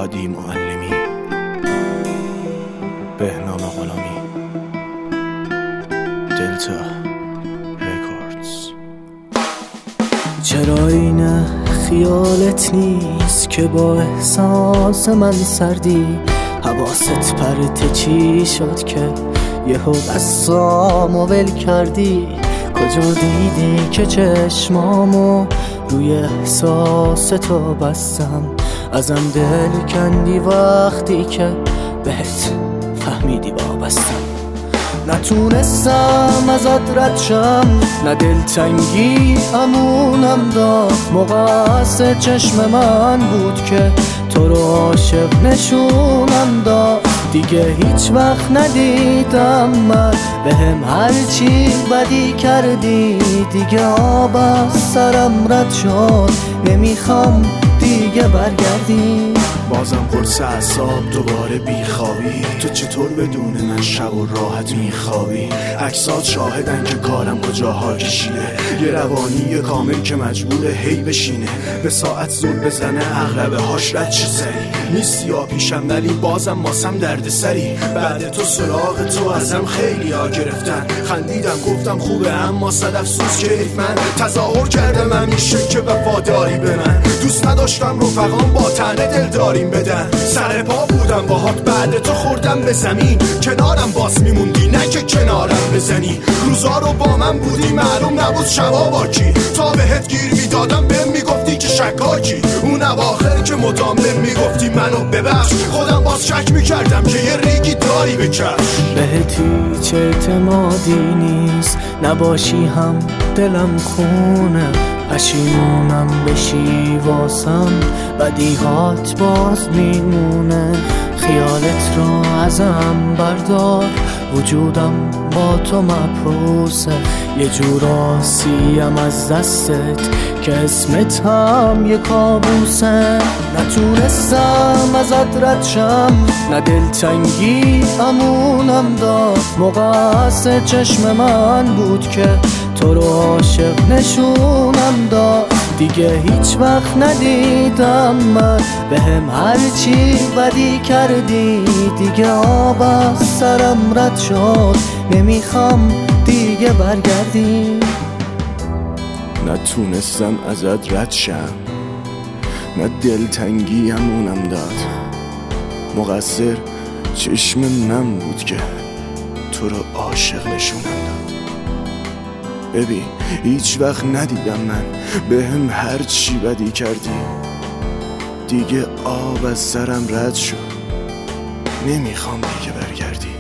هادی معلمی، بهنام غلامی، دلتا رکوردز. چرا این خیالت نیست که با احساس من سردی؟ حواست پرت چی شد که یهو بسامو ول کردی؟ کجا دیدی که چشمامو روی احساس تو بستم؟ ازم دل کندی وقتی که بهت فهمیدی وابستم. نتونستم ازت رد شم، نه دلتنگی امونم داد. مقص چشم من بود که تو رو عاشق نشونم داد. دیگه هیچ وقت ندیدم من بهم هرچی بدی کردی. دیگه آب از سرم رد شد، نمیخوام دیگه برگردی. بازم پرس اعصاب دوباره بیخوابی. تو چطور بدون من شب و راحت میخوابی؟ عکسات شاهدن که کارم کجاها کشیده. یه روانی کامل که مجبوره هی بشینه، به ساعت زل بزنه عقربه هاش رد چه سری. نیستی ها پیشم ولی بازم ماسم درد سری. بعد تو سراغ تو ازم خیلی ها گرفتن. خندیدم گفتم خوبه اما صد افسوس که من تظاهر کردم همیشه که وفاداری به من. دوست نداشتم رفقام با تنه دلداریم بدن. سر پا بودم باهات بعد تو خوردم به زمین. کنارم باز میموندی نه که کنارم بزنی. روزا رو با من بودی معلوم نبود شبا با کی. تا بهت گیر میدادم بهم میگفتی که شکاکی. اون اواخر که مدام بهم میگفتی منو ببخش، خودم باز شک میکردم که یه ریگی داری بکش. بهت هیچ اعتمادی نیست، نباشی هم دلم خونه. پشیمونم بشی واسم، بدیهات باز میمونه. خیالت رو ازم بردار، وجودم با تو مبعوثه. یه جور آسیم از دستت که اسمت هم یه کابوسه. نتونستم ازت رد شم، نه دلتنگی امونم داد. مقص چشم من بود که تو رو عاشق نشونم داد. دیگه هیچ وقت ندیدم من بهم هرچی بدی کردی. دیگه آب از سرم رد شد، نمیخوام دیگه برگردی. نتونستم ازت رد شم، نه دلتنگی همونم داد. مقصر چشم من بود که تو رو عاشق نشونم داد. ببین هیچ وقت ندیدم من بهم هر چی بدی کردی. دیگه آب از سرم رد شد، نمیخوام دیگه برگردی.